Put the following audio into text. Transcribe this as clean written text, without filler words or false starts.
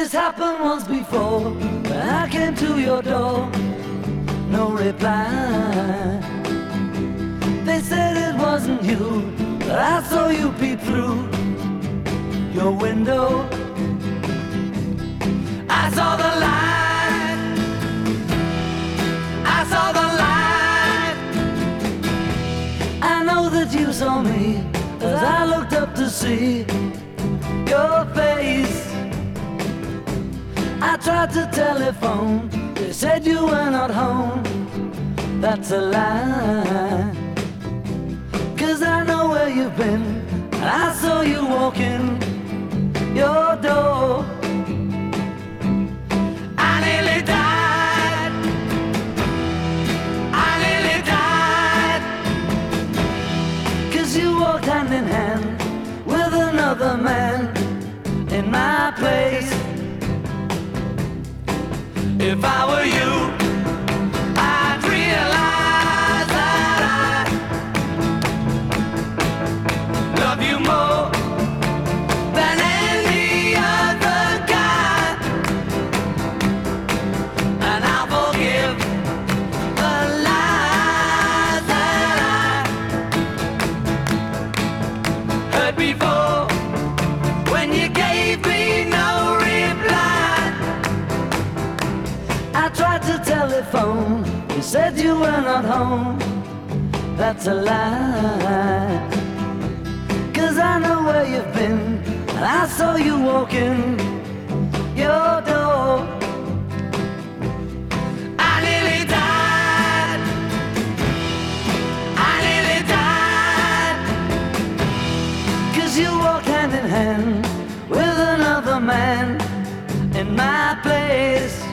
This happened once before, when I came to your door. No reply. They said it wasn't you, but I saw you peep through your window. I saw the light. I saw the light. I know that you saw me as I looked up to see your face. I tried to telephone, they said you were not home. That's a lie, 'cause I know where you've been, and I saw you walking your door. I nearly died. I nearly died, 'cause you walked hand in hand with another man in my place. If I were you, I'd realize that I love you more than any other guy, and I'll forgive the lies that I heard before when you gave me no reply. I tried to telephone, you said you were not home. That's a lie, 'cause I know where you've been, and I saw you walking your door. I nearly died. I nearly died, 'cause you walked hand in hand with another man in my place.